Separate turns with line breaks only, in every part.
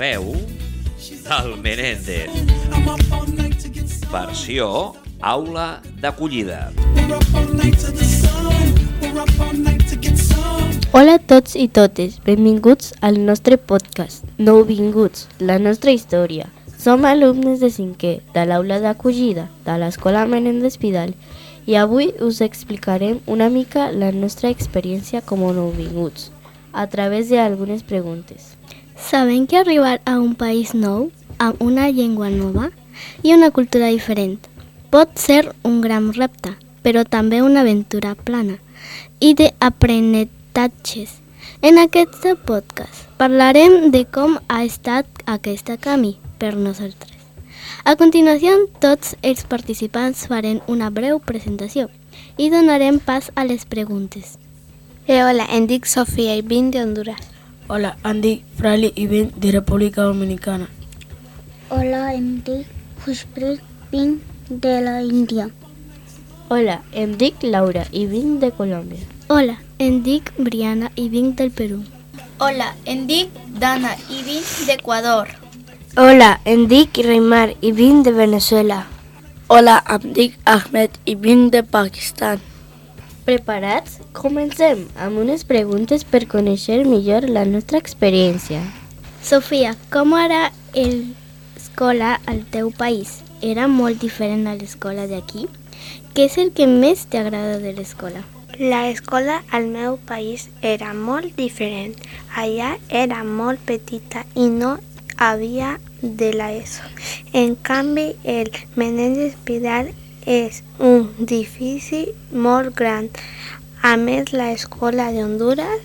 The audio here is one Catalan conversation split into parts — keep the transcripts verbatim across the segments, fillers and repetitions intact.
veu del Menéndez. Versió aula d'acollida.
Hola a tots i totes, benvinguts al nostre podcast Nouvinguts, la nostra història. Som alumnes de cinquè de l'aula d'acollida de l'Escola Menéndez Pidal i avui us explicarem una mica la nostra experiència com a nouvinguts a través d'algunes preguntes.
Sabem que arribar a un país nou, amb una llengua nova i una cultura diferent, pot ser un gran repte, però també una aventura plana i d'aprenentatges. En aquest podcast parlarem de com ha estat aquest camí per nosaltres. A continuació, tots els participants farem una breu presentació i donarem pas a les preguntes.
Eh, hola, em dic Sofia i vinc d'Honduras.
Hola, em dic Frali i vinc de República Dominicana.
Hola, em dic Khushpreet, vinc de la Índia.
Hola, em dic Laura i vinc de Colòmbia.
Hola, em dic Briana i vinc del Perú.
Hola, em dic Dana i vinc d'Equador.
Hola, em dic Reymar i vinc de Venezuela.
Hola, em dic Ahmed i vinc de Pakistan.
Preparats? Comencem amb unes preguntes per conèixer millor la nostra experiència.
Sofia, com era l'escola al teu país? Era molt diferent a l'escola d'aquí? Què és el que més t'agrada de l'escola?
L'escola al meu país era molt diferent. Allà era molt petita i no havia de la ESO. En canvi, el Menéndez Pidal és un edifici molt gran. A més, l'escola d'Honduras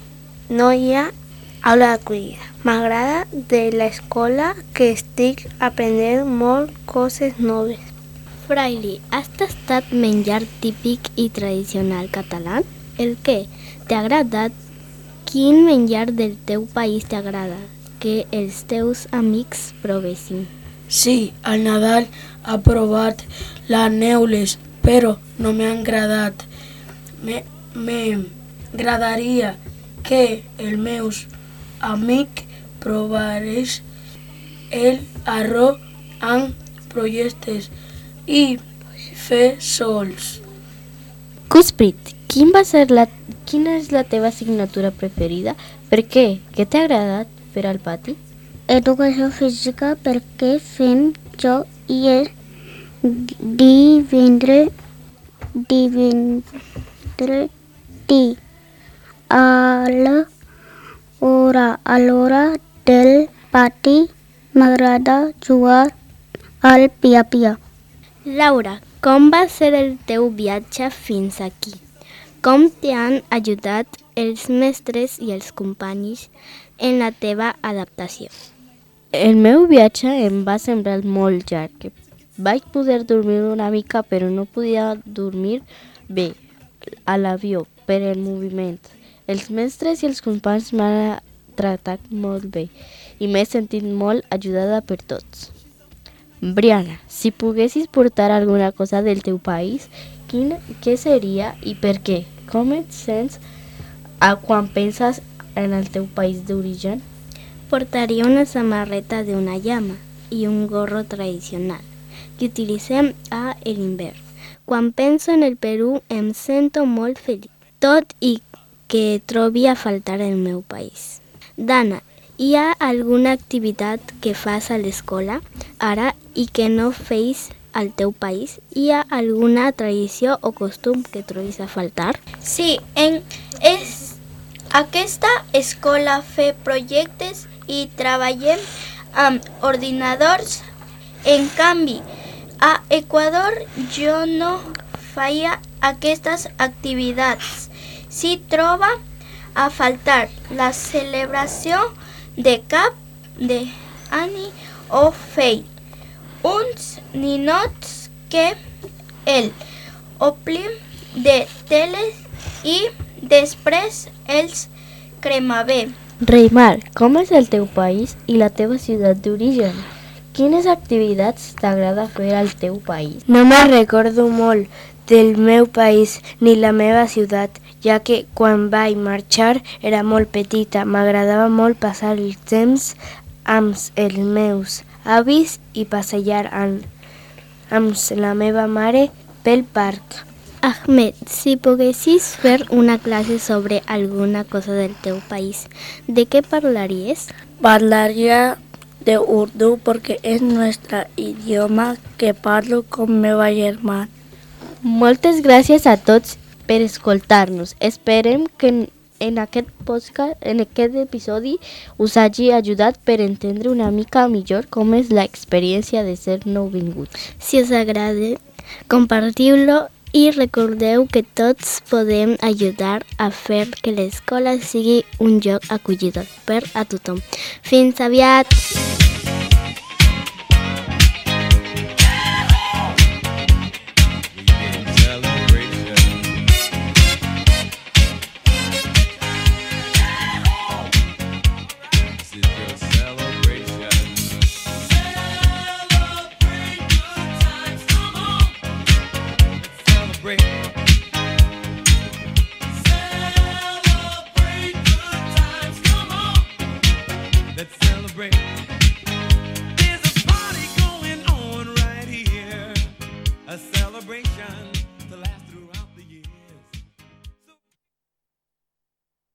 no hi ha aula d'acollida. M'agrada de l'escola que estic aprenent molt coses noves.
Fraili, has tastat menjar típic i tradicional català? El què? T'ha agradat? Quin menjar del teu país t'agrada que els teus amics provessin?
Sí, al Nadal he provat les neules, però no m'ha agradat. M'agradaria que els meus amics provarés el arròs amb projectes i fesols.
Khushpreet, quin va ser la, quina és la teva assignatura preferida? Per què? Què t'ha agradat fer al pati?
Educació física perquè fem joc i el divendres divendres di a la hora a l'hora del pati m'agrada jugar al pia-pia.
Laura, com va ser el teu viatge fins aquí? Com t'han ajudat els mestres i els companys en la teva adaptació?
El meu viatge em va semblar molt llarg. Vaig poder dormir una mica, però no podia dormir bé a l'avió per el moviment. Els mestres i els companys m'han tractat molt bé i m'he sentit molt ajudada per tots. Briana, si poguessis portar alguna cosa del teu país, quin, què seria i per què? Com et sents a quan penses en el teu país d'origen?
Portaria una samarreta d'una llama i un gorro tradicional que utilitzem a l'hivern. Quan penso en el Perú em sento molt feliç, tot i que trobi a faltar el meu país. Dana, hi ha alguna activitat que fas a l'escola ara i que no feis al teu país? Hi ha alguna tradició o costum que trobis a faltar?
Sí, en es, aquesta escola fe projectes i treballem amb ordinadors. En canvi, a Equador jo no feia aquestes activitats. S'hi troba a faltar la celebració de cap d'any o fei uns ninots que el omplim de teles i després els cremavem.
Reymar, com és el teu país i la teva ciutat d'origen? Quines activitats t'agrada fer al teu país?
No me recordo molt del meu país ni la meva ciutat, ja que quan vaig marxar era molt petita. M'agradava molt passar el temps amb els meus avis i passejar amb, amb la meva mare pel parc.
Ahmed, si poguessis fer una clase sobre alguna cosa del teu país, ¿de qué parlaries?
Parlaria de Urdu porque es nuestro idioma que parlo con meva germana.
Moltes gràcies a tots per escoltar-nos. Esperem que en, en, aquest podcast, en aquest episodi us hagi ajudat per entendre una mica millor com és l'experiència de ser nouvinguts.
Si us agrada, compartiu-lo i recordeu que tots podem ajudar a fer que l'escola sigui un lloc acollidor per a tothom. Fins aviat!